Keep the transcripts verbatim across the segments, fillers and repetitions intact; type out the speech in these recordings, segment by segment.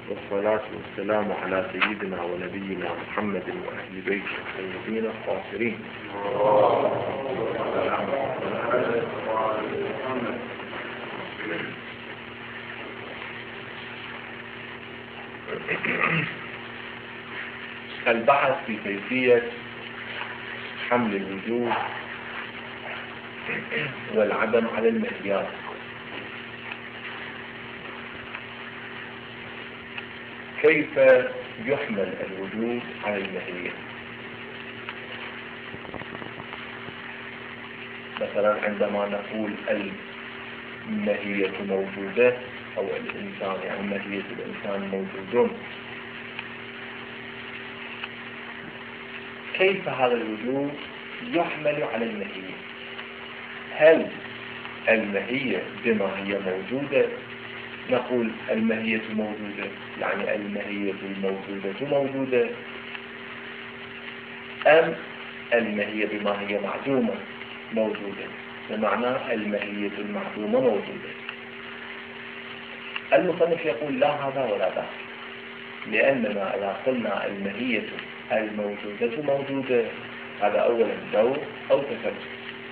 والصلاة والسلام على سيدنا ونبينا محمد وأهل بيته الطيبين الطاهرين. البحث في كيفية حمل الوجود والعدم على المهيات. كيف يحمل الوجود على المهية؟ مثلا عندما نقول المهية موجودة أو الإنسان، يعني مهية الإنسان موجود، كيف هذا الوجود يحمل على المهية؟ هل المهية بما هي موجودة نقول المهية موجودة، يعني المهية الموجودة موجودة، أم المهية بما هي معدومة موجودة، بمعنى المهية المعدومة موجودة؟ المصنف يقول لا هذا ولا ذاك، لأننا إذا قلنا المهية الموجودة موجودة هذا أولا دور أو تثبت.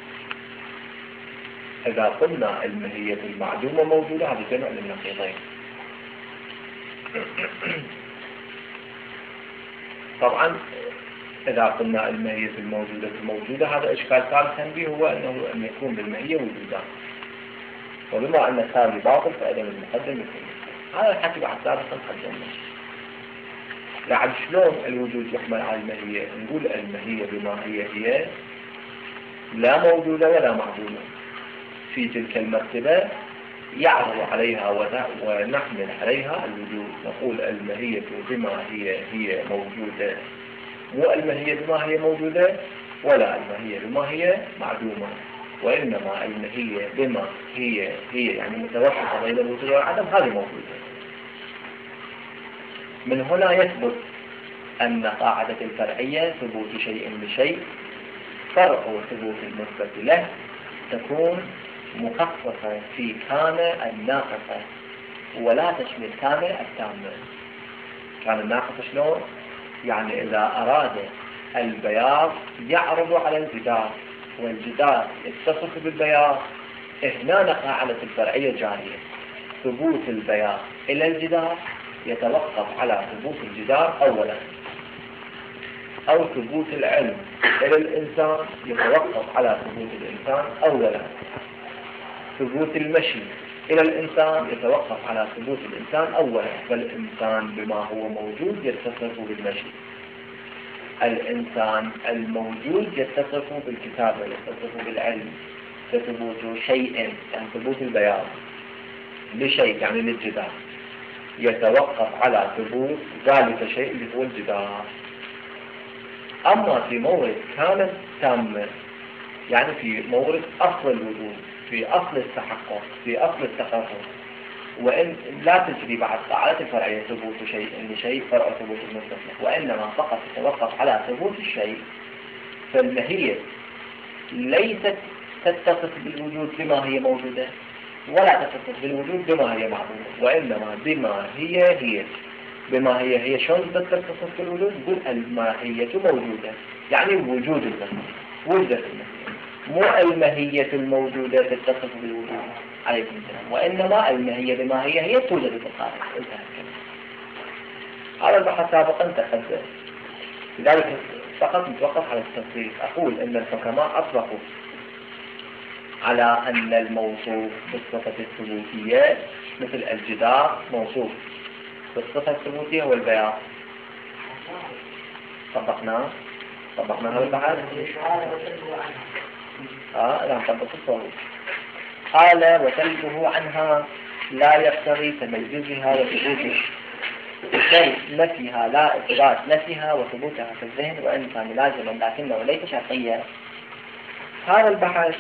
إذا قلنا المهية المعدومة موجودة هذا جمع للنقيضين. طبعا إذا قلنا المهية الموجودة موجودة هذا إشكال ثالثا به، هو أنه أن يكون بالمهية وجودان، وبما أن الثاني باطل فإذا المقدم يكون هذا الحكي بعد سابقا قدمنا. لعل شلون الوجود يحمل على المهية؟ نقول المهية بما هي هي لا موجودة ولا معدومة، في تلك المرتبة يعرض عليها ونحمل عليها الوجود، نقول المهية بما هي هي موجودة، مو المهية بما هي موجودة ولا المهية بما هي معدومة، وإنما المهية بما هي هي يعني متوسطة بين الوجود والعدم هذه موجودة. من هنا يثبت أن قاعدة الفرعية ثبوت شيء لشيء فرع ثبوت المثبت له تكون مخصصة في كان الناقصة ولا تشمل كان التامة. كان الناقصة شلون؟ يعني إذا أراد البياض يعرض على الجدار والجدار يتصف بالبياض، هنا قاعدة الفرعية جارية، ثبوت البياض إلى الجدار يتوقف على ثبوت الجدار أولا، أو ثبوت العلم إلى الإنسان يتوقف على ثبوت الإنسان أولا، ثبوت المشي إلى الإنسان يتوقف على ثبوت الإنسان أولا، فالإنسان بما هو موجود يتصف بالمشي، الإنسان الموجود يتصف بالكتابة يتصف بالعلم، ثبوت شيء يعني ثبوت البيان لشيء يعني للجدار يتوقف على ثبوت ذلك الشيء اللي هو الجدار. أما في مورد كانت تامة يعني في مورد أصل الوجود، في أصل التحقق، في أصل التقرر، وإن لا تجري بعد قاعدة الفرعية ثبوت شيء لشيء فرع ثبوت المستثنى، وإنما فقط تتوقف على ثبوت الشيء، فالمهية ليست تتصف بالوجود بما هي موجودة ولا تتصف بالوجود بما هي معدومة، وإنما بما هي هي. بما هي هي شلون تتصف بالوجود؟ نقول الماهية موجودة يعني وجود المهية، وجدت المهية، مو المهية الموجودة تتصف بالوجود عليكم السلام، وإنما المهية بما هي هي توجد في الخارج. انتهى الكلام. هذا البحث سابقا تقدم، لذلك فقط نتوقف على التفصيل. أقول أن الحكماء أطلقوا على أن الموصوف بالصفة الثبوتية مثل الجدار موصوف بالصفة الثبوتية والبياض. طبقناه طبقنا هذا البحث. آه لا طبق الصوت. قال وتلبه عنها لا يقتضي تميزها وثبوتها، بل نفيها لا إثبات نفيها وثبوتها في الذهن وإن كان لازما لكنه ليس شرطيا. هذا البحث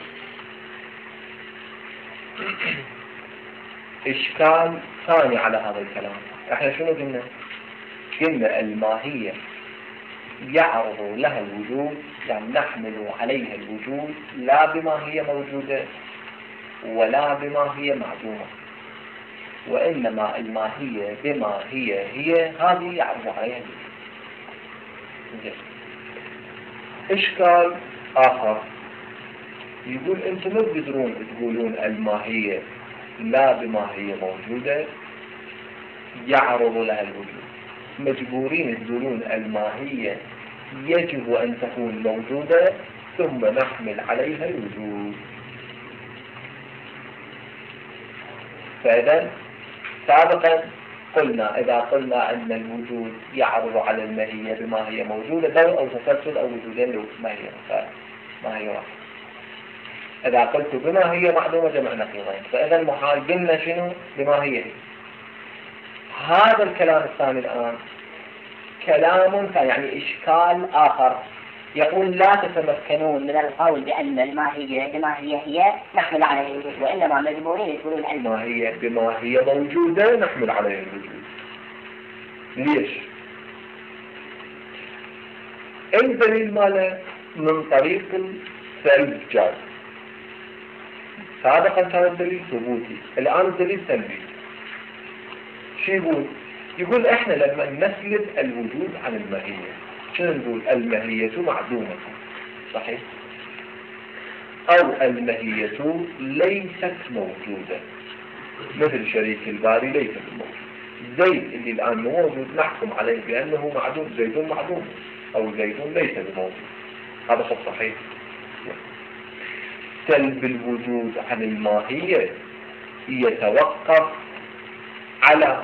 إشكال ثاني على هذا الكلام. احنا شنو قلنا؟ قلنا الماهية يعرض لها الوجود، يعني نحمل عليها الوجود لا بما هي موجودة ولا بما هي معدومة، وإنما الماهية بما هي هي هذه يعرض عليها الوجود. إشكال آخر يقول أنتم ما تقدرون تقولون الماهية لا بما هي موجودة يعرض لها الوجود، مجبورين تقولون الماهية يجب أن تكون موجودة ثم نحمل عليها الوجود. فإذا سابقا قلنا إذا قلنا أن الوجود يعرض على الماهية بما هي موجودة دور أو تسلسل أو وجودين لو ما هي ما هي واحد. إذا قلت بما هي معلومة جمع نقيضين، فإذا المحال قلنا شنو بما هي هي. هذا الكلام الثاني الآن كلام يعني إشكال آخر، يقول لا تتمكنون من القول بأن الماهية بما هي هي نحمل عليها الوجود، وإنما مجبورين يقولون الماهية بما هي موجودة نحمل عليها الوجود. ليش؟ الدليل ماله من طريق السلب جاي. سابقا كان الدليل ثبوتي، الآن الدليل سلبي. شو يقول؟ يقول احنا لما نسلب الوجود عن الماهية شنو نقول؟ الماهية معدومة، صحيح؟ أو الماهية ليست موجودة، مثل شريك الباري ليس موجود. زيد اللي الآن موجود نحكم عليه بأنه معدوم، زيد معدوم أو زيد ليس بموجود. هذا خط صحيح. سلب الوجود عن الماهية يتوقف على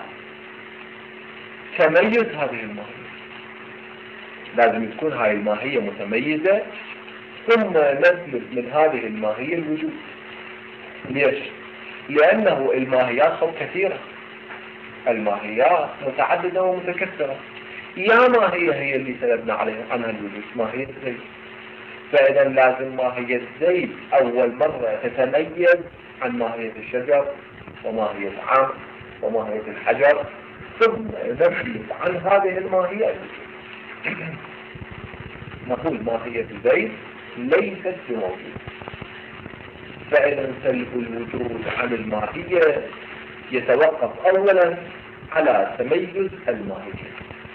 تميز هذه الماهية. لازم تكون هاي الماهية متميزة ثم نسلب من هذه الماهية الوجود. ليش؟ لأنه الماهيات صار كثيرة، الماهيات متعددة ومتكثرة. يا ماهية هي اللي سلبنا عليها عنها الوجود، ماهية زيد. فإذا لازم ماهية زيد أول مرة تتميز عن ماهية الشجر وماهية العام وماهية الحجر، ثم نسلب عن هذه الماهية الوجود. نقول ماهية زيد ليست بموجود. فإذا سلب الوجود عن الماهية يتوقف أولا على تميز الماهية،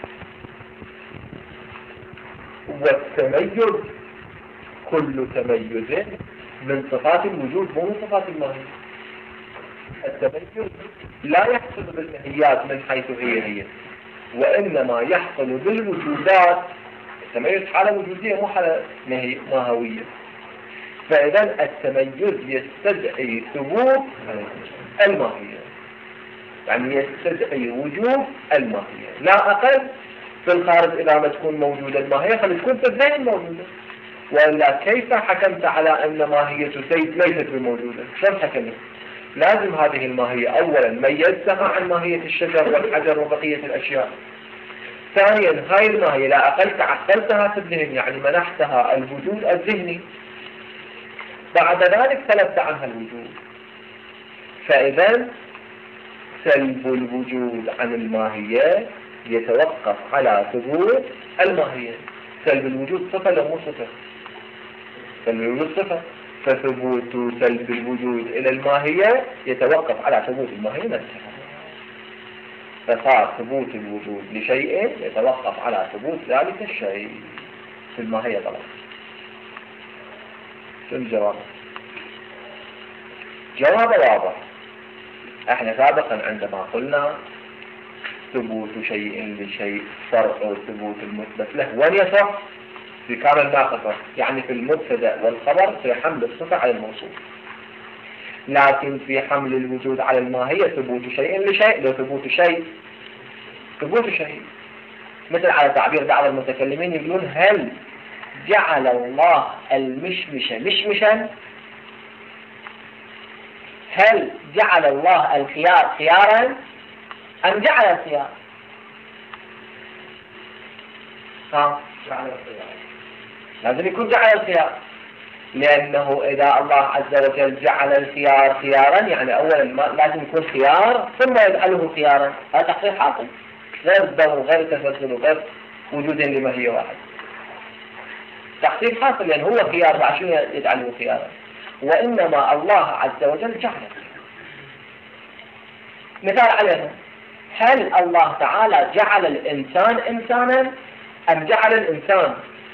والتميز كل تميز من صفات الوجود مو من صفات الماهية. التميز لا يحصل بالماهيات من حيث هي هي، وإنما يحصل بالوجودات. التميز حالة وجودية مو حالة ماهوية. فإذا التميز يستدعي ثبوت الماهية، يعني يستدعي وجود الماهية لا أقل. في الخارج إذا ما تكون موجودة الماهية خلي تكون في الذهن موجودة، وإلا كيف حكمت على أن ماهية زيد ليست بموجودة؟ شلون حكمت؟ لازم هذه الماهية أولا ميزتها عن ماهية الشجر والحجر وبقية الأشياء. ثانيا هاي الماهية لا أقل تعقلتها في الذهن، يعني منحتها الوجود الذهني، بعد ذلك سلبت عنها الوجود. فإذا سلب الوجود عن الماهية يتوقف على ثبوت الماهية. سلب الوجود صفة لو مو صفة؟ سلب الوجود صفة، فثبوت سلب الوجود إلى الماهية يتوقف على ثبوت الماهية نفسها. فصار ثبوت الوجود لشيء يتوقف على ثبوت ذلك الشيء في الماهية طبعا. شو الجواب؟ جواب واضح. احنا سابقا عندما قلنا ثبوت شيء لشيء فرع ثبوت المثبت له، وين يصح؟ في كامل الناقصة، يعني في المبتدأ والخبر في حمل الصفة على الموصوف. لكن في حمل الوجود على الماهية ثبوت شيء لشيء، لو ثبوت شيء ثبوت شيء. مثل على تعبير بعض المتكلمين يقولون هل جعل الله المشمش مشمشا؟ هل جعل الله الخيار خيارا أم جعل الخيار؟ ها جعل الخيار، لازم يكون جعل الخيار، لأنه إذا الله عز وجل جعل الخيار خيارا يعني أولا لازم يكون خيار ثم يجعله خيارا. هذا تحقيق حاصل، غير الدور غير تسلسل غير وجود لما هي واحد. تحقيق حاصل لأن هو خيار عشان يجعله خيارا، وإنما الله عز وجل جعل. مثال عليها، هل الله تعالى جعل الإنسان إنسانا أم جعل الإنسان؟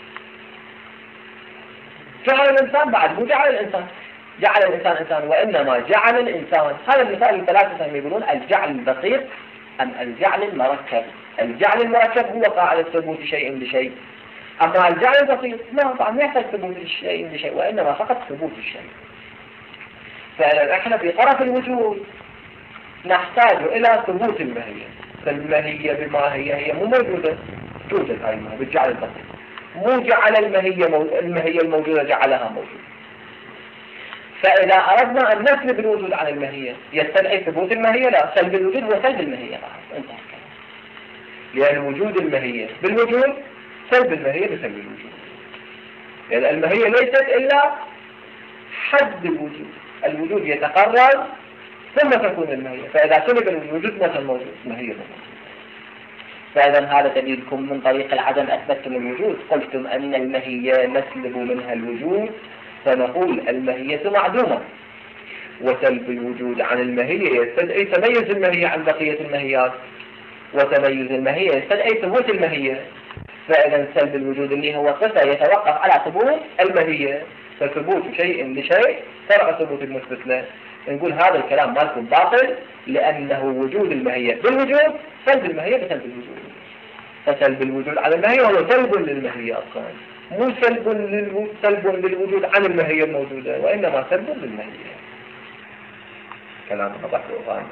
جعل الإنسان بعد، مو جعل الإنسان جعل الإنسان إنسان، وإنما جعل الإنسان. هذا المثال الثلاثة يقولون الجعل الدقيق أم الجعل المركب. الجعل المركب هو قاعدة ثبوت شيء لشيء، أما الجعل الدقيق لا، طبعا ما يحتاج ثبوت الشيء لشيء، وإنما فقط ثبوت الشيء. فإحنا في طرف الوجود نحتاج إلى ثبوت الماهية، فالماهية بما هي هي مو موجودة، توجد هاي الماهية بالجعل الدقيق، مو جعل الماهية مو... الماهية الموجودة جعلها موجودة. فإذا أردنا أن نسلب الوجود عن الماهية يستدعي ثبوت الماهية؟ لا، سلب الوجود وسلب الماهية. انتهى. لأن وجود الماهية بالوجود سلب الماهية بسلب الوجود، لأن يعني الماهية ليست إلا حد الوجود، الوجود يتقرر ثم تكون الماهية، فإذا سلب الوجود مثل موجود الماهية موجود. فإذا هذا دليلكم من طريق العدم أثبتتم الوجود، قلتم أن الماهية نسلب منها الوجود فنقول الماهية معدومة، وسلب الوجود عن الماهية يستدعي تميز الماهية عن بقية الماهيات، وتميز الماهية يستدعي ثبوت الماهية. فإذا سلب الوجود اللي هو صفة يتوقف على ثبوت الماهية، فثبوت شيء لشيء فرع ثبوت المثبت له. نقول هذا الكلام مالكم باطل، لأنه وجود الماهية بالوجود سلب الماهية بسلب الوجود، فسلب الوجود على الماهية هو سلب للماهية أصلا، مو سلب للوجود سلب للوجود عن الماهية الموجودة، وإنما سلب للماهية. كلام واضح وغامض.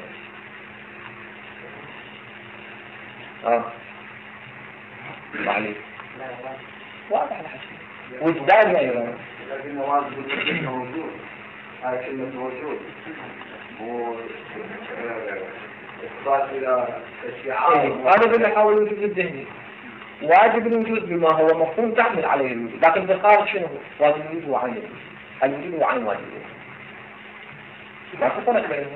اه عليك واضح الحشي وجدان أيضا، لكن واجب الوجود موجود، هاي كلمة موجود وإثبات إلى الشعار. هذا اللي نحاول الوجود الذهني، واجب الوجود بما هو مفهوم تحمل عليه الوجود، لكن في الخارج شنو هو؟ واجب الوجود هو عين الوجود، الوجود هو عين واجب الوجود، ما في فرق بينهم.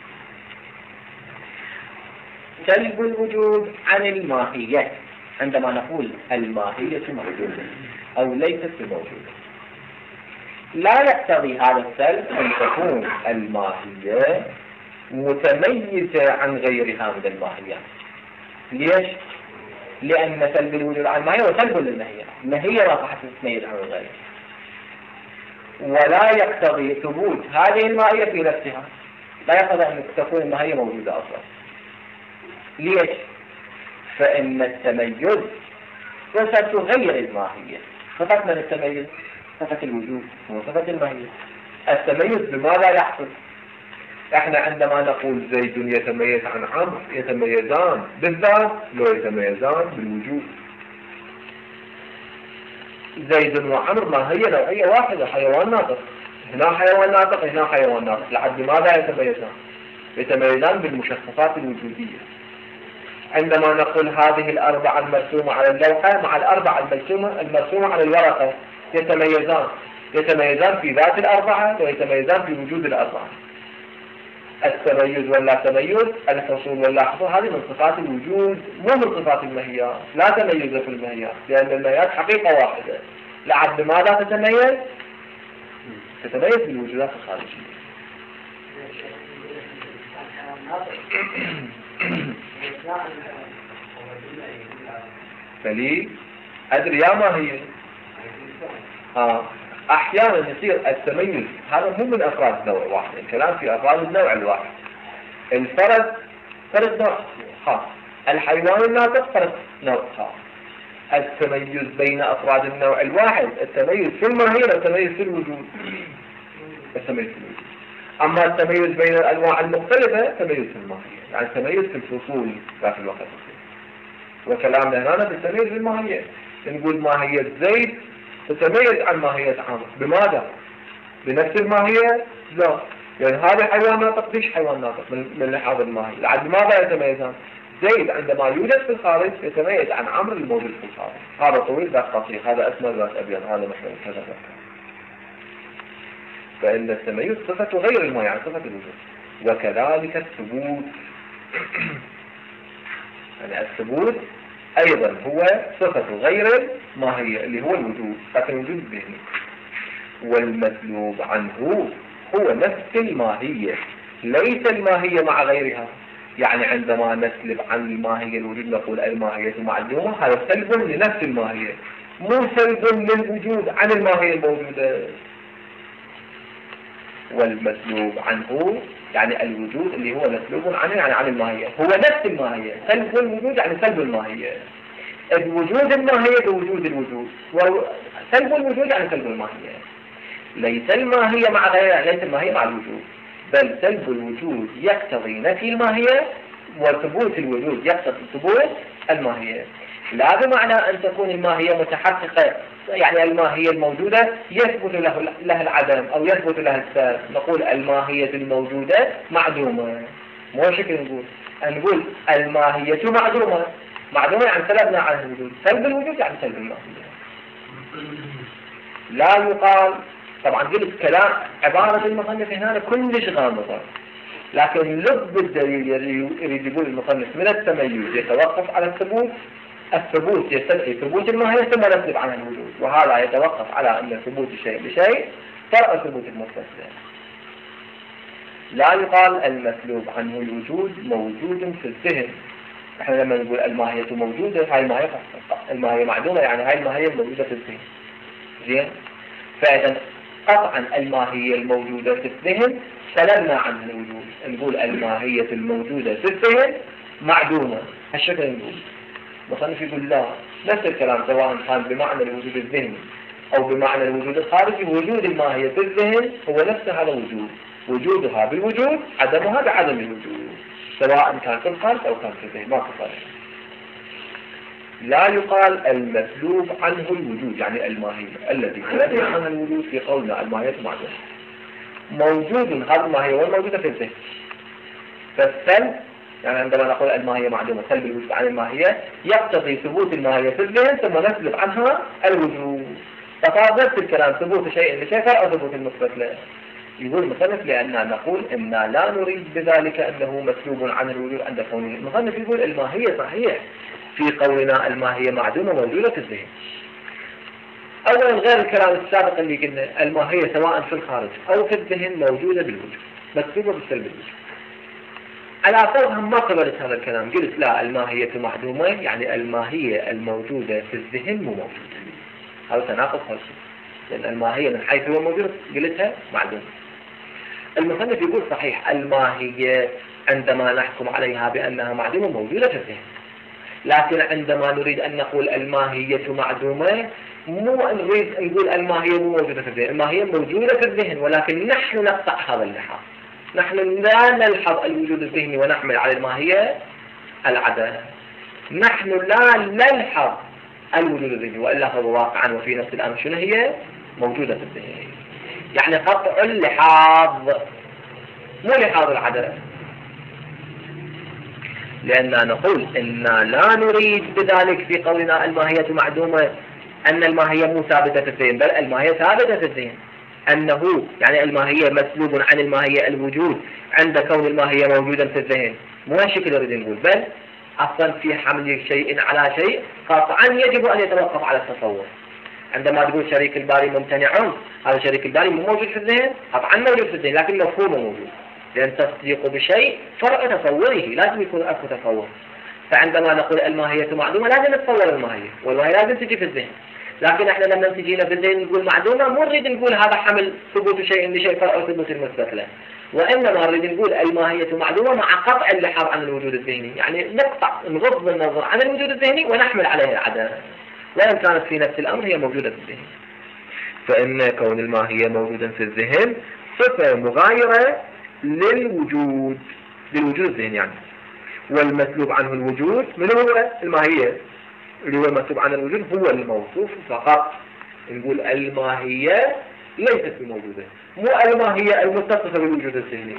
سلب الوجود عن الماهية، عندما نقول الماهية موجودة أو ليست موجودة، لا يقتضي هذا السلب أن تكون الماهية متميزة عن غيرها من الماهيات. ليش؟ لأن سلب الوجود عن الماهية وسلب للماهية، الماهية ما راح تتميز عن الغير، ولا يقتضي ثبوت هذه الماهية في نفسها، لا يقتضي أن تكون الماهية موجودة أصلا. ليش؟ فإن التميز صفة غير الماهية. صفة من التميز؟ صفة الوجود وصفة الماهية. التميز بماذا يحصل؟ احنا عندما نقول زيد يتميز عن عمرو، يتميزان بالذات لو يتميزان بالوجود. زيد وعمرو ما هي نوعية واحدة، حيوان ناطق، هنا حيوان ناطق هنا حيوان ناطق، لحد ماذا يتميزان؟ يتميزان بالمشخصات الوجودية. عندما نقول هذه الأربعة المرسومة على اللوحة مع الأربعة المرسومة المرسومة على الورقة يتميزان، يتميزان في ذات الأربعة ويتميزان في وجود الأربعة. التميز ولا تميز، الحصول ولا حصول، هذه من صفات الوجود مو من صفات الماهيات. لا تميز في الماهيات، لأن الماهيات حقيقة واحدة. لعد ماذا تتميز؟ تتميز بالوجودات الخارجية. فلي أدري يا ما هي آه. أحيانا يصير التميز هذا مو من أفراد نوع واحد، الكلام في أفراد النوع الواحد. الفرد فرد نوع خاص، الحيوان الناطق فرد نوع خاص. التميز بين أفراد النوع الواحد التميز في الماهية والتميز في الوجود، التميز في الوجود. أما التميز بين الأنواع المختلفة تميز في الماهية، يعني التميز في الفصول لا في الوقت. وكلامنا هنا بالتميز في الماهية، نقول ماهية زيد تتميز عن ماهية عمرو، بماذا؟ بنفس الماهية؟ لا، يعني هذا حيوان ناطق ليش حيوان ناطق من لحاظ الماهية، لعد ماذا يتميزان؟ زيد عندما يوجد في الخارج يتميز عن عمرو الموجود في الخارج، هذا طويل ذات قصير، هذا أسمر ذات أبيض، هذا محمل كذا. فإن التميز صفة غير الماهية، يعني صفة الوجود. وكذلك الثبوت يعني الثبوت أيضا هو صفة غير الماهية اللي هو الوجود، لكن الوجود الذهني. والمسلوب عنه هو نفس الماهية، ليس الماهية مع غيرها. يعني عندما نسلب عن الماهية الوجود نقول الماهية معدومة، هذا سلب لنفس الماهية، مو سلب للوجود عن الماهية الموجودة. والمسلوب عنه يعني الوجود اللي هو مسلوب عنه يعني عن الماهية هو نفس الماهية، سلب الوجود يعني سلب الماهية، وجود الماهية بوجود الوجود، وسلب الوجود يعني سلب الماهية. ليس الماهية مع غيرها، ليس الماهية مع الوجود، بل سلب الوجود يقتضي نفي الماهية، وثبوت الوجود يقتضي ثبوت الماهية. لا بمعنى أن تكون الماهية متحققة، يعني الماهية الموجودة يثبت له لها العدم أو يثبت لها السلب، نقول الماهية الموجودة معدومة، مو شكل نقول نقول الماهية معدومة، معدومة يعني سلبنا عنها الوجود، سلب الوجود يعني سلب الماهية. لا يقال، طبعا قلت كلام عبارة المصنف هنا كلش غامضة، لكن لب الدليل يريد يقول المصنف من التميز يتوقف على الثبوت، الثبوت يستدعي ثبوت الماهية ثم نسلب عنها الوجود، وهذا يتوقف على أن ثبوت الشيء بشيء فرع ثبوت المثبت. لا يقال المسلوب عنه الوجود موجود في الذهن. احنا لما نقول الماهية موجودة، هاي الماهية الماهية معدومة، يعني هاي الماهية موجودة في الذهن. زين؟ فإذا قطعا الماهية الموجودة في الذهن سلبنا عنها الوجود، نقول الماهية الموجودة في الذهن معدومة، هالشكل نقول. مصنف يقول لا، نفس الكلام سواء كان بمعنى الوجود الذهني أو بمعنى الوجود الخارجي، وجود الماهية في الذهن هو نفس هذا الوجود، وجودها بالوجود، عدمها بعدم الوجود، سواء كان في الخارج أو كان في الذهن، ما فرق. لا يقال المسلوب عنه الوجود يعني الماهية الذي سلبنا عنه الوجود في قولنا الماهية معدومة، موجود هذا الماهية والموجودة في الذهن. فالسلب يعني عندما نقول الماهية معدومة، سلب الوجود عن الماهية يقتضي ثبوت الماهية في الذهن ثم نسلب عنها الوجود. فصار نفس الكلام، ثبوت شيء لشيء فرع ثبوت المثبت له. يقول المصنف لأننا نقول إننا لا نريد بذلك أنه مسلوب عن الوجود عند كونه. المصنف يقول الماهية صحيح في قولنا الماهية معدومة موجودة في الذهن. أولا غير الكلام السابق اللي قلنا الماهية سواء في الخارج أو في الذهن موجودة بالوجود، مكتوبة بالسلب الوجود. على فرضهم ما قبلت هذا الكلام، قلت لا الماهية معدومة يعني الماهية الموجودة في الذهن مو موجودة، هذا تناقض خالص، لأن الماهية من حيث هو موجود قلتها معدومة. المصنف يقول صحيح الماهية عندما نحكم عليها بأنها معدومة موجودة في الذهن، لكن عندما نريد أن نقول الماهية معدومة مو نريد نقول الماهية مو موجودة في الذهن، الماهية موجودة في الذهن، ولكن نحن نقطع هذا اللحاظ، نحن لا نلحظ الوجود الذهني ونحمل على الماهية العدم، نحن لا نلحظ الوجود الذهني، وإلا فهو واقعا وفي نفس الأمر شنو هي موجودة في الذهن، يعني قطع اللحاظ مو لحاظ العدم. لأننا نقول إننا لا نريد بذلك في قولنا الماهية معدومة أن الماهية مو ثابتة في الذهن، بل الماهية ثابتة في الذهن، أنه يعني الماهية مسلوب عن الماهية الوجود عند كون الماهية موجودا في الذهن، مو هالشكل نريد نقول، بل أصلا في حمل شيء على شيء قطعا يجب أن يتوقف على التصور. عندما تقول شريك الباري ممتنع، هذا شريك الباري مو موجود في الذهن، قطعا موجود في الذهن لكن مفهومه موجود، لأن تصديق بشيء فرع تصوره، لازم يكون أكو تصور. فعندما نقول الماهية معدومة لازم نتصور الماهية، والماهية لازم تجي في الذهن، لكن احنا لما تجينا في الذهن نقول معدومة مو نريد نقول هذا حمل ثبوت شيء لشيء فرع ثبوت المثبت له، وإنما نريد نقول الماهية معدومة مع قطع اللحاظ عن الوجود الذهني، يعني نقطع نغض النظر عن الوجود الذهني ونحمل عليه العدم، وإن كانت في نفس الأمر هي موجودة في الذهن. فإن كون الماهية موجودة في الذهن صفة مغايرة للوجود للوجود الذهني يعني، والمسلوب عنه الوجود من هو الماهية اللي هو المسلوب عنه الوجود هو الموصوف فقط. نقول الماهية ليست موجودة، مو الماهية المتصفة بالوجود الذهني،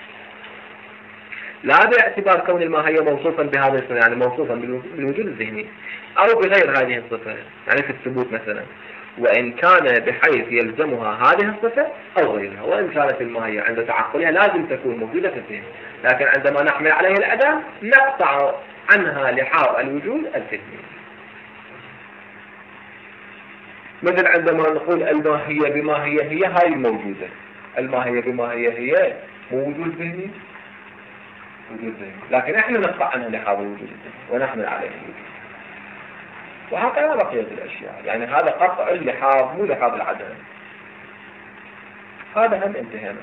لا باعتبار كون الماهية موصوفا بهذا الصفة يعني موصوفا بالوجود الذهني أو بغير هذه الصفة يعني في الثبوت مثلا، وإن كان بحيث يلزمها هذه الصفة أو غيرها، وإن كانت الماهية عند تعقلها لازم تكون موجودة في الذهن، لكن عندما نحمل عليه العدم نقطع عنها لحاظ الوجود الذهني. مثل عندما نقول الماهية بما هي هي هاي الموجودة، الماهية بما هي هي مو وجود ذهني، وجود ذهني، لكن احنا نقطع عنها لحاظ وجود الذهن ونحمل عليه الوجود. وهكذا بقية الأشياء، يعني هذا قطع اللحاظ مو لحاظ العدم. هذا هم انتهينا.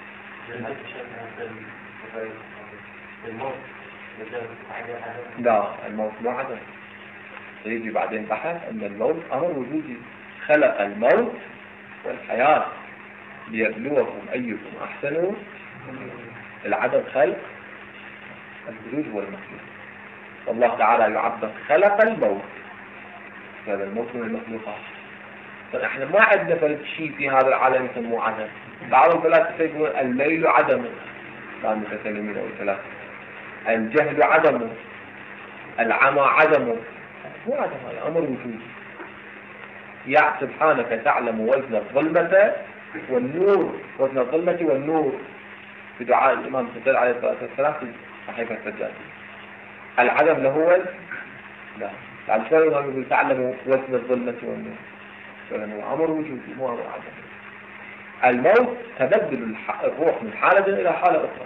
لا، الموت مو عدم. يجي بعدين بحث أن الموت أمر وجودي، خلق الموت والحياة ليبلوكم أيكم أحسن. العدم خلق، الوجود هو المخلوق. والله تعالى يعبر خلق الموت، هذا الموت من المخلوقات. فنحن ما عندنا فرد شيء في هذا العالم يسموه عدم. بعض الفلاسفة يقولون الميل عدم، لا متكلمين أو ثلاثة. الجهل عدم، العمى عدم، مو عدم، هذا أمر وجودي. يا سبحانك تعلم وزن الظلمة والنور، وزن الظلمة والنور، في دعاء الإمام السجاد عليه الصلاة والسلام في صحيفة السجاد. العدم له وزن؟ لا. يعني شلون الإمام يقول تعلم وزن الظلمة والنور؟ فهو أمر وجودي مو أمر عدم. الموت تبدل الروح من حالة إلى حالة أخرى،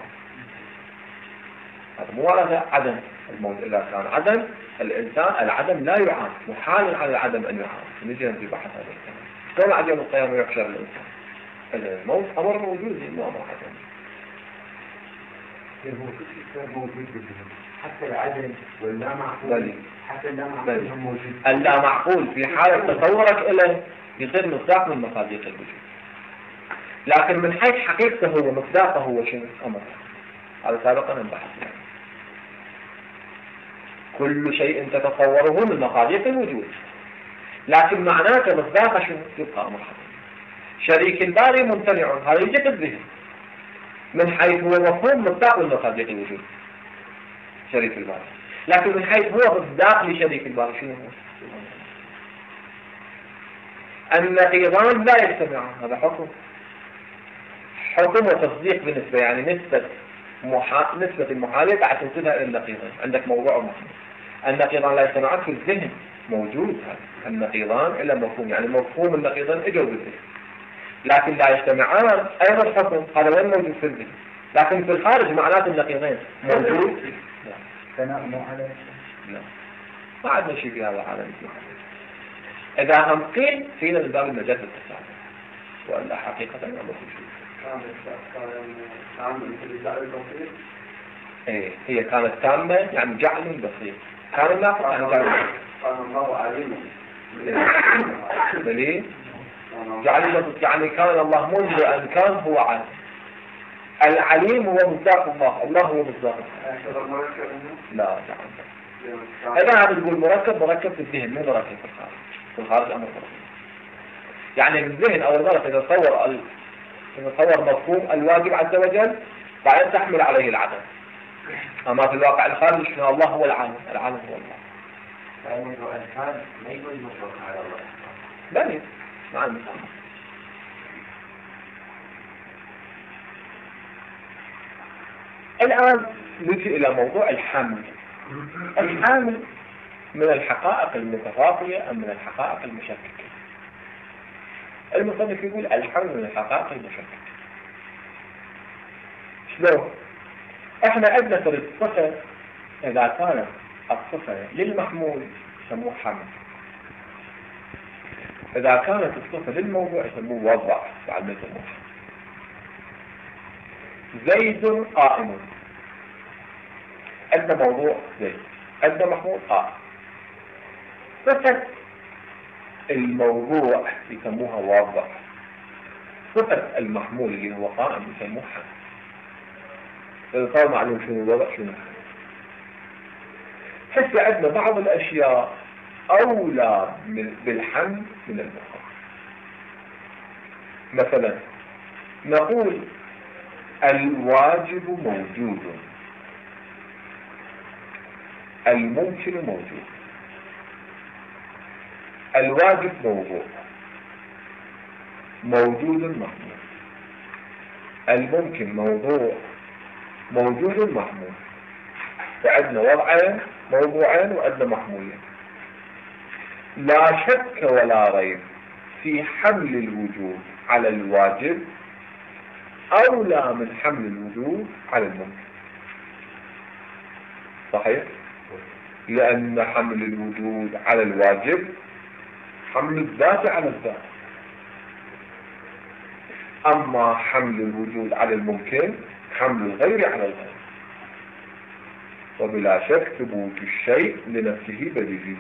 هذا مو هذا عدم. الموت إذا كان عدم، الإنسان العدم لا يعاد، محال على العدم أن يعاد. نجي في بحث هذا الكلام. شلون بعد يوم القيامة يحشر الإنسان؟ الموت أمر موجود مو أمر عدم. هو كل موجود بالذهن، حتى العدم واللا معقول، حتى اللا معقول موجود. اللا معقول في حالة تصورك إليه يصير مصداق من مصادق الوجود، لكن من حيث حقيقته هو مصداقه هو شنو؟ أمر. هذا سابقا انبحث. كل شيء تتصوره من مصادق الوجود، لكن معناته مصداقه شنو؟ يبقى أمر حقيقي. شريك الباري ممتنع، هذا يجي في الذهن من حيث هو مفهوم مصداق من مصادق الوجود شريك الباري، لكن من حيث هو مصداق لشريك الباري شنو هو؟ النقيضان لا يجتمعان، هذا حكم. حكم وتصديق بالنسبة، يعني نسبة محا... نسبة المحالفة بعد تنسبها إلى النقيضان. عندك موضوع ومفهوم. النقيضان لا يجتمعان في الذهن، موجود هذا النقيضان إلا مفهوم، يعني مفهوم النقيضان إجوا بالذهن، لكن لا يجتمعان أيضا الحكم. هذا وين موجود في الذهن، لكن في الخارج معنات النقيضين موجود. لا ثناء مو عليه. لا، ما عندنا شيء في هذا العالم. إذا هم قيل فينا من باب المجاز التسامح، وإلا حقيقة ما في شيء. إيه، هي كانت تامة يعني جعل بسيط، كان ناقص يعني جعل. كان الله عليم. بلي جعل بسيط يعني كان الله منذ أن كان هو عالم. العليم هو مصداق الله، الله هو مصداق. لا جعل. إذا عم تقول مركب، مركب في الذهن مو مركب في الخارج. في الخارج أمر مركب. يعني الذهن أو الغلط إذا تصور ال... نتصور مفهوم الواجب عز وجل بعدين تحمل عليه العدم، أما في الواقع الخارج شنو؟ الله هو العالم، العالم هو الله. فإنه الإنسان ما يقول مطلق على الله. بلي نعم. الآن نجي إلى موضوع الحمل. الحمل من الحقائق المتفاضلة أم من الحقائق المشككة؟ المصنف يقول الحمل من الحقائق المشككة. شلون؟ احنا عندنا في الصفة إذا كانت الصفة للمحمول يسموه حمل، إذا كانت الصفة للموضوع يسموه وضع، بعد ما يسموه حمل. زيد قائم، عندنا موضوع زيد، عندنا محمول قائم. صفة الموضوع يسموها وضع، صفة المحمول اللي هو قائم يسموه حمل. إذا صار معلوم شنو الوضع شنو الحمل. حتى عندنا بعض الأشياء أولى بالحمل من الأخرى. مثلا نقول الواجب موجود، الممكن موجود. الواجب موضوع، موجود محمول. الممكن موضوع، موجود محمول. فعندنا وضعين، موضوعين، وعندنا محمولين. لا شك ولا ريب في حمل الوجود على الواجب أولى من حمل الوجود على الممكن. صحيح؟ لأن حمل الوجود على الواجب حمل الذات على الذات، أما حمل الوجود على الممكن حمل الغير على الغير، وبلا شك ثبوت الشيء لنفسه بديهي.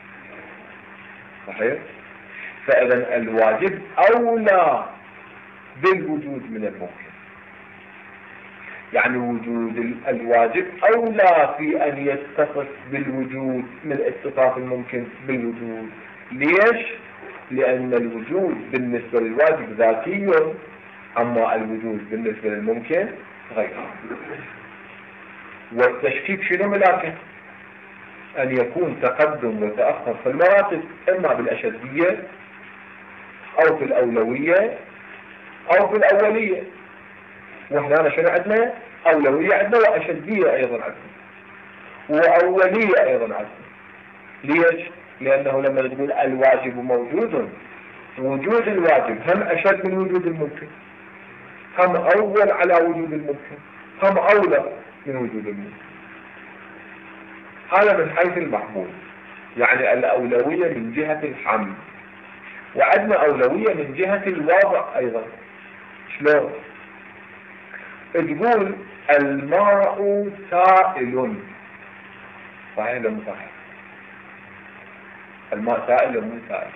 صحيح؟ فإذا الواجب أولى بالوجود من الممكن، يعني وجود الواجب أولى في أن يتصف بالوجود من اتصاف الممكن بالوجود. ليش؟ لأن الوجود بالنسبة للواجب ذاتي، أما الوجود بالنسبة للممكن غير. والتشكيك شنو ملاكه؟ أن يكون تقدم وتأخر في المراتب، إما بالأشدية أو في الأولوية أو في الأولية. وإحنا شنو عندنا؟ أولوية عندنا وأشدية أيضا عندنا وأولية أيضا عندنا. ليش؟ لأنه لما تقول الواجب موجود، وجود الواجب هم أشد من وجود الممكن، هم أول على وجود الممكن، هم أولى من وجود الممكن. هذا من حيث المحمول، يعني الأولوية من جهة الحمل، وعندنا أولوية من جهة الواضع أيضا. شلون؟ تقول الماء سائل، صحيح ولا مو صحيح؟ الماء سائل ولا مو سائل؟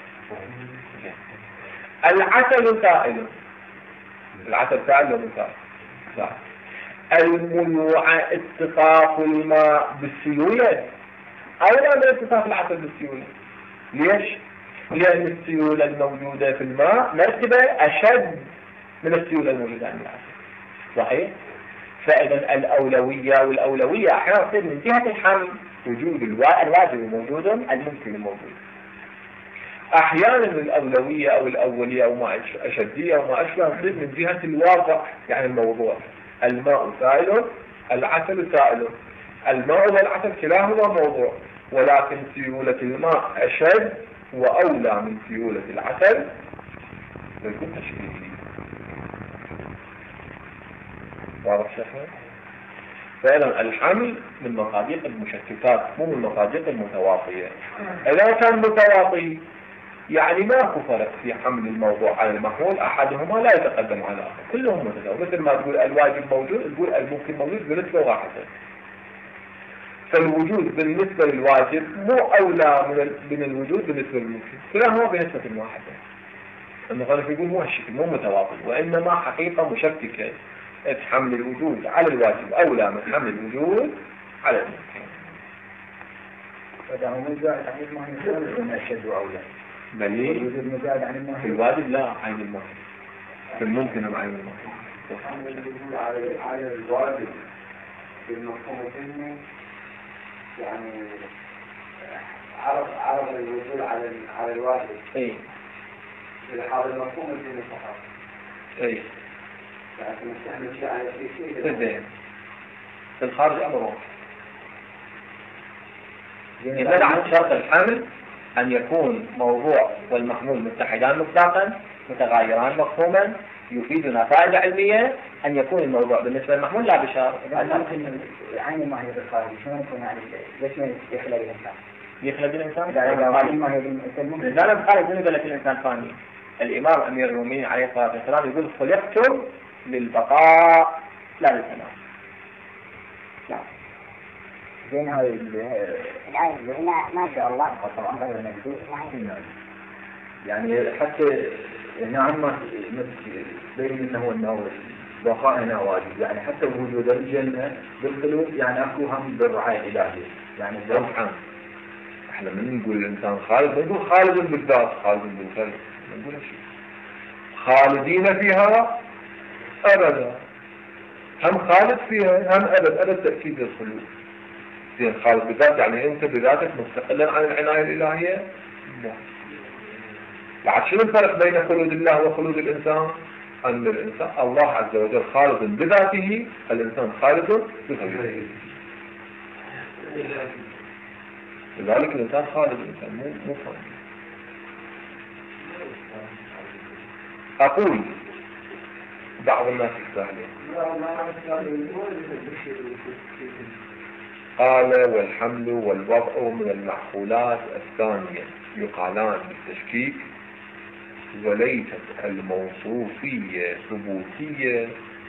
العسل سائل، العسل سائل ولا مو سائل؟ سائل. المنوع اتصاف الماء بالسيولة أولى من اتصاف العسل بالسيولة. ليش؟ لأن السيولة الموجودة في الماء مرتبة أشد من السيولة الموجودة عند العسل. صحيح؟ فإذا الأولوية والأولوية أحيانا تصير من جهة الحمل، وجود الواجب موجود، الممكن موجود. أحيانا الأولوية أو الأولية أو ما أشدية أو ما أشبه تصير من جهة الواقع، يعني الموضوع. الماء سائل، العسل سائل. الماء والعسل كلاهما موضوع، ولكن سيولة الماء أشد وأولى من سيولة العسل لكن تشكيلي. واضح شيخنا؟ فعلا الحمل من مصادق المشتتات، مو من مصادق المتواطية. إذا كان متواطي يعني ماكو فرق في حمل الموضوع على المحمول، أحدهما لا يتقدم على الآخر، كلهم متساوي. مثل ما تقول الواجب موجود، تقول الممكن موجود بنسبة واحدة. فالوجود بالنسبة للواجب مو أولى من الوجود بالنسبة للممكن، كلاهما بنسبة واحدة. المصنف يقول مو هالشكل، مو متواطي، وإنما حقيقة مشككة. حمل الوجود على الواجب أولى من حمل الوجود على الممكن. فده مزاد عن المهم من أشد وأولى. بل في الواجب لا عين المهم، في الممكن هم عين المهم. حمل الوجود على على الواجب بالمفهوم الثاني، يعني عرض عرض الوجود على على الواجب. إيه. هذا المفهوم الثاني فقط. إيه. لكن نستعمل شيء على شيء شيء. في في الخارج أمره. إذا عن شرط الحمل أن يكون موضوع والمحمول متحدان مطلقا متغايران مفهوما، يفيدنا فائدة علمية. أن يكون الموضوع بالنسبة للمحمول لا بشار. إذا ممكن عين ما هي بالخارج، شو ممكن يعني ليش ما يخلق الإنسان؟ يخلق الإنسان؟ لا ما هي بالمسلمون. لا لا بخارج من قال لك الإنسان فاني. الإمام أمير المؤمنين عليه الصلاة والسلام يقول خلقتم للبقاء لا للفناء. نعم. زين هاي الآية اللي ما شاء الله طبعا غير المجدود يعني حتى نعم بين انه انه بقاء هنا واجب، يعني حتى وجود الجنة بالخلود يعني اكو هم بالرعاية الالهية. يعني طبعا احنا من نقول الانسان خالد نقول خالد بالذات، خالد بالخلق، نقول شيء خالدين فيها ابدا، هم خالد فيها هم ابد، ابد تأكيد الخلود. زين خالد بالذات يعني انت بذاتك مستقلا عن العناية الالهية؟ لا. بعد شنو الفرق بين خلود الله وخلود الانسان؟ ان الانسان الله عز وجل خالد بذاته، الانسان خالد بغيره. لذلك الانسان خالد، الانسان مو مو خالد. اقول بعض الناس يستاهلون قال والحمل والوضع من المعقولات الثانية يقالان بالتشكيك، وليست الموصوفية ثبوتية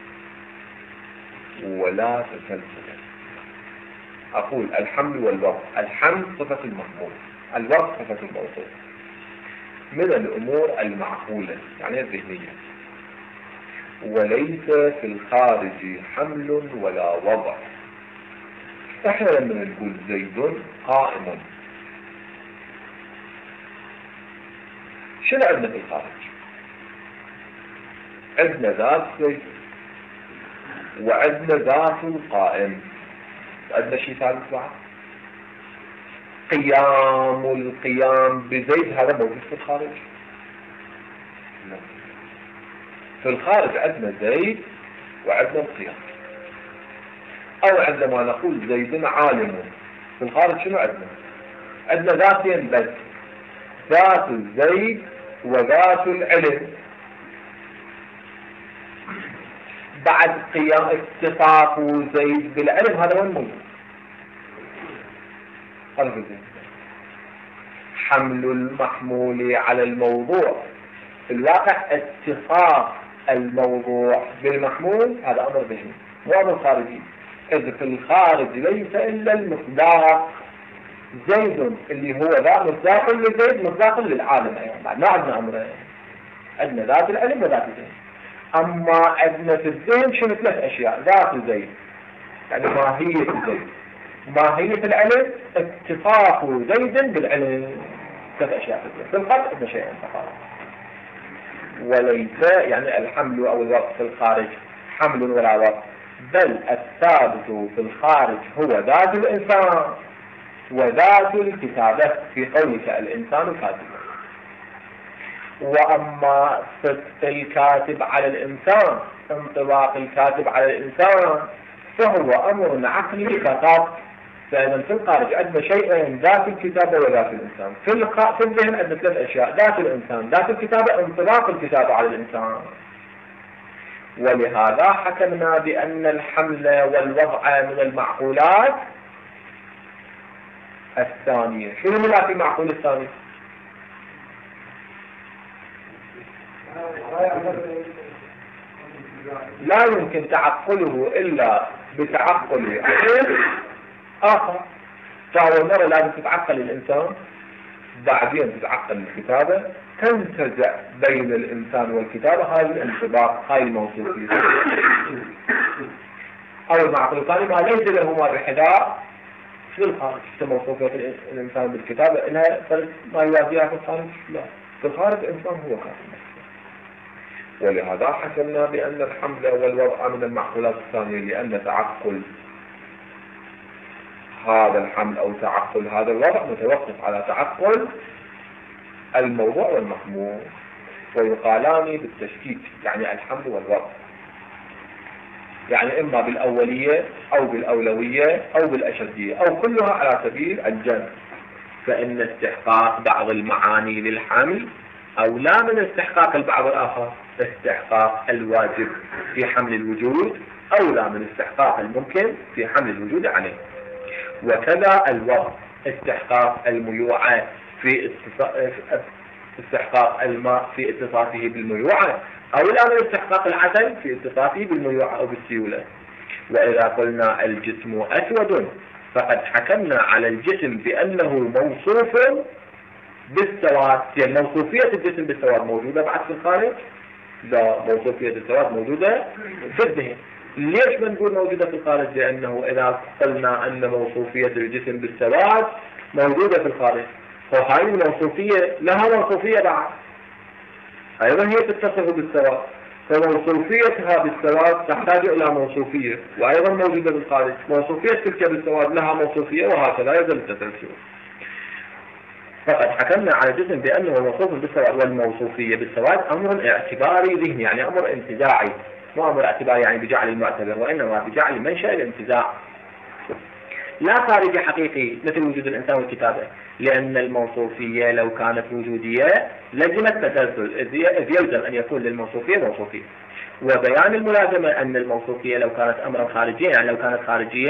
ولا تسلسل. أقول الحمل والوضع، الحمل صفة المحمول، الوضع صفة الموصوف، من الأمور المعقولة يعني الذهنية، وليس في الخارج حمل ولا وضع. احنا لما نقول زيد قائم، شنو عندنا في الخارج؟ عندنا ذات زيد وعندنا ذات القائم، عندنا شيء ثالث بعد؟ قيام القيام بزيد، هذا موجود في الخارج؟ لا. في الخارج عندنا زيد وعندنا القيام. أو عندما نقول زيد عالم، في الخارج شنو عندنا؟ عندنا ذاتين بس، ذات الزيد وذات العلم. بعد قيام اتصاف زيد بالعلم، هذا وين موجود؟ هذا في الذهن. حمل المحمول على الموضوع، في الواقع اتصاف الموضوع بالمحمول، هذا أمر ذهني مو أمر خارجي. إذ في الخارج ليس إلا المصداق زيد اللي هو ذا مصداق لزيد مصداق للعالم. أيضا بعد ما عندنا أمرين، عندنا ذات العلم وذات الزيد. أما عندنا في الذهن شنو ثلاث أشياء: ذات زيد يعني ماهية زيد، ماهية العلم، اتصاف زيد بالعلم، ثلاث أشياء في الذهن. في الخارج عندنا شيئين فقط. وليس يعني الحمل أو الوقت في الخارج حمل ولا وقت، بل الثابت في الخارج هو ذات الإنسان وذات الكتابة، في قولك الإنسان كاتب. وأما صدق الكاتب على الإنسان، انطباق الكاتب على الإنسان، فهو أمر عقلي فقط. فإذا في الخارج عندنا شيئين: ذات الكتابة وذات الإنسان. في في الذهن عندنا ثلاث أشياء: ذات الإنسان، ذات الكتابة، انطباق الكتابة على الإنسان. ولهذا حكمنا بأن الحمل والوضع من المعقولات الثانية. شنو من في معقول الثاني؟ لا يمكن تعقله إلا بتعقل عقل آخر. فأول مرة لازم تتعقل الإنسان، بعدين تتعقل الكتابة، تنتزع بين الإنسان والكتابة هاي الانطباق، هاي الموصوفية. أو المعقول الثاني ما ليس لهما بحذاء في الخارج. موصوفية الإنسان بالكتابة إنها ما يوازيها في الخارج؟ لا، في الخارج الإنسان هو كاتب. ولهذا حكمنا بأن الحمل والوضع من المعقولات الثانية، لأن تعقل هذا الحمل أو تعقل هذا الوضع متوقف على تعقل الموضوع والمحمول، ويقالان بالتشكيك يعني الحمل والوضع، يعني إما بالأولية أو بالأولوية أو بالأشدية أو كلها على سبيل الجمع. فإن استحقاق بعض المعاني للحمل أولى من استحقاق البعض الآخر. استحقاق الواجب في حمل الوجود أولى من استحقاق الممكن في حمل الوجود عليه. وكذا الوضع، استحقاق الميوعة في استحقاق الماء في اتصافه بالميوعة أولى من استحقاق العسل في اتصافه بالميوعة أو بالسيولة. وإذا قلنا الجسم أسود، فقد حكمنا على الجسم بأنه موصوف بالسواد. يعني موصوفية الجسم بالسواد موجودة بعد في الخارج؟ لا، موصوفية السواد موجودة في الذهن. ليش بنقول موجودة في الخارج؟ لأنه إذا قلنا أن موصوفية الجسم بالسواد موجودة في الخارج، فهذه الموصوفية لها موصوفية بعد، أيضا هي تتصف بالسواد، فموصوفيتها بالسواد تحتاج إلى موصوفية وأيضا موجودة بالخارج. موصوفية تلك بالسواد لها موصوفية، وهكذا يظل التسلسل. فقد حكمنا على الجسم بأنه موصوف بالسواد، والموصوفية بالسواد أمر اعتباري ذهني، يعني أمر انتزاعي، مو أمر اعتباري يعني بجعل المعتبر، وإنما بجعل منشأ الانتزاع، لا خارجي حقيقي مثل وجود الإنسان والكتابة. لأن الموصوفية لو كانت وجودية لزمت تسلسل، إذ يلزم أن يكون للموصوفية موصوفية. وبيان الملازمة أن الموصوفية لو كانت أمرا خارجيا، يعني لو كانت خارجية